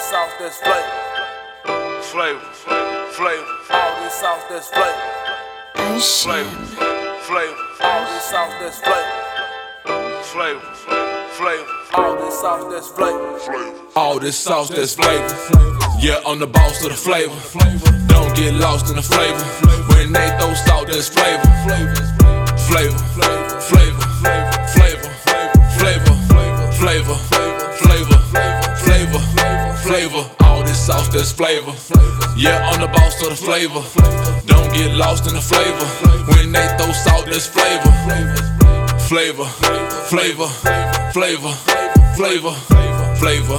sauce that's flavor. Flavor, flavor. All this sauce that's flavor. Flavor, flavor. All this sauce that's flavor. Flavor, flavor. All this sauce that's flavor. All this sauce that's flavor. Yeah, I'm the boss of the flavor. Don't get lost in the flavor. When they throw salt, there's flavor. Flavor, flavor, flavor, flavor, flavor, flavor, flavor, flavor, flavor. All this sauce that's flavor. Yeah, I'm the boss of the flavor. Don't get lost in the flavor. When they throw salt, there's flavor. Flavor, flavor, flavor, flavor, flavor,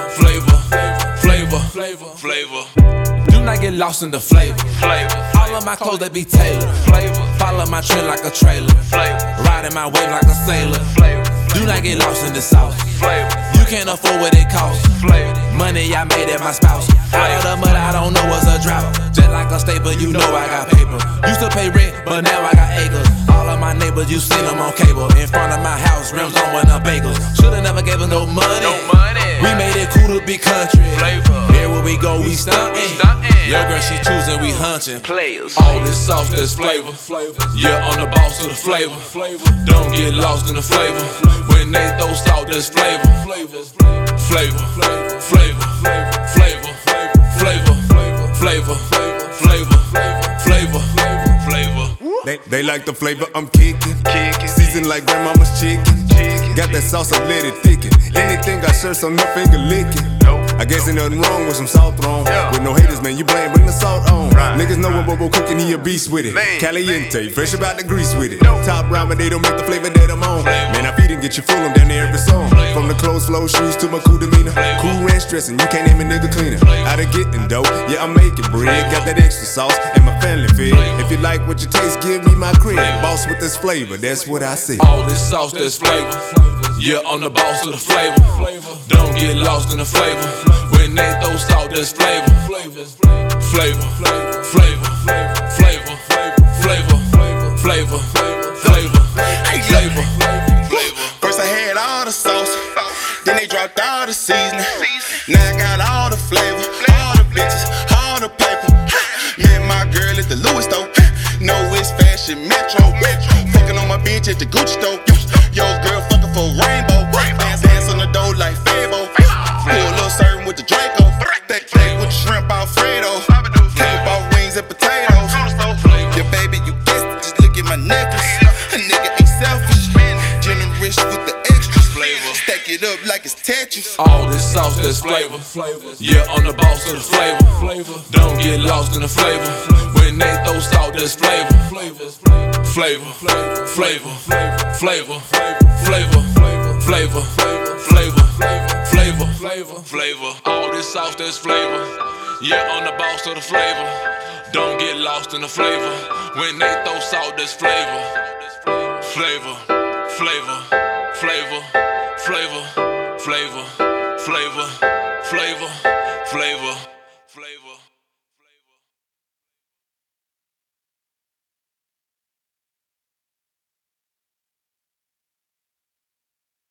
flavor, flavor, flavor. Do not get lost in the flavor. All of my clothes they be tailored. Follow my trend like a trailer. Riding my wave like a sailor. Do not get lost in the sauce. You can't afford what it costs. Money I made at my spouse. Out of the mud I don't know what's a drought. Just like a staple, you know I got paper. Used to pay rent, but now I got acres. All of my neighbors, you seen them on cable. In front of my house, rims on with the bagels. Shoulda never gave us no money. We made it cool to be country. Everywhere we go, we stuntin'. Yo girl, she choosing, we hunting. All this sauce that's flavor. Yeah, I'm the boss of the flavor. Don't get lost in the flavor. When they throw salt, there's flavor. Flavor, flavor, flavor, flavor, flavor, flavor, flavor, flavor. They like the flavor I'm kicking. Seasoned like grandmama's chicken. Got that sauce, I let it thicken. Anything I serve, so no finger licking. I guess ain't nothing wrong with some salt thrown. With no haters, man, you blame, bring the salt on. Niggas know when Bobo cooking, he a beast with it. Caliente, fresh about the grease with it. Top ramen, they don't make the flavor that I'm on. Man, I feed and get you full, I'm down there every song. From the clothes, flow, shoes to my cool demeanor. Cool ranch dressing, you can't name a nigga cleaner. Out of getting dope, yeah, I'm making bread. Got that extra sauce, and my family fed. If you like what you taste, give me my credit. Boss with this flavor, that's what I say. All this sauce that's flavor. Yeah, I'm the boss of the flavor. Don't get lost in the flavor. When they throw salt, there's flavor. Flavor, flavor, flavor, flavor, flavor, flavor, flavor, flavor. First I had all the sauce, then they dropped all the seasoning. Now I got all the flavor, all the bitches, all the paper. Me and my girl at the Louis store. No, it's fashion metro. Fucking on my bitch at the Gucci store. Yo, girl fucking for rainbow. Dance on the dough like Fabo. Pull a little serving with the Draco. Steak with shrimp Alfredo. Came off wings and potatoes. Yeah, baby, you guessed it. Just look at my necklace. A nigga ain't selfish. Generous with the extras. Stack it up like it's Tetris. All this sauce that's flavor. Yeah, I'm the boss of the flavor. Don't get lost in the flavor. When they throw salt, there's flavor. Flavor, flavor, flavor, flavor, flavor, flavor, flavor. All this sauce that's flavor. Yeah, I'm the boss of the flavor. Don't get lost in the flavor. When they throw salt, there's flavor. Flavor, flavor, flavor, flavor, flavor, flavor, flavor, flavor, flavor.